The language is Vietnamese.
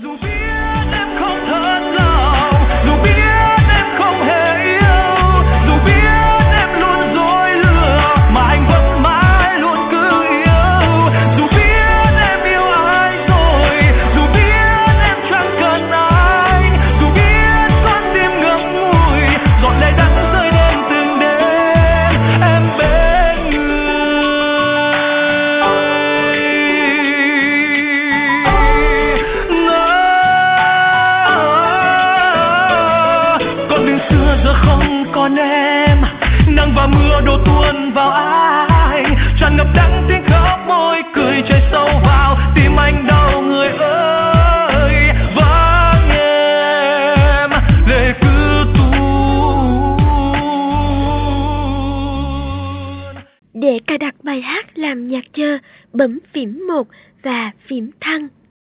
Dù biết em không thật lòng, dù biết em không hề yêu, dù biết em luôn dối lừa mà anh vẫn mãi luôn cứ yêu. Dù biết em yêu ai rồi, dù biết em chẳng cần anh, dù biết con tim ngậm ngùi giọt lệ đắng rơi đêm từng đêm em bên con đường xưa giờ không còn em, nắng và mưa đổ tuôn vào anh, tràn ngập đắng tiếng khóc môi cười chạy sâu vào tim anh đau người ơi. Vắng em lệ cứ tuôn. Để cài đặt bài hát làm nhạc chờ, bấm phím 1 và phím thăng.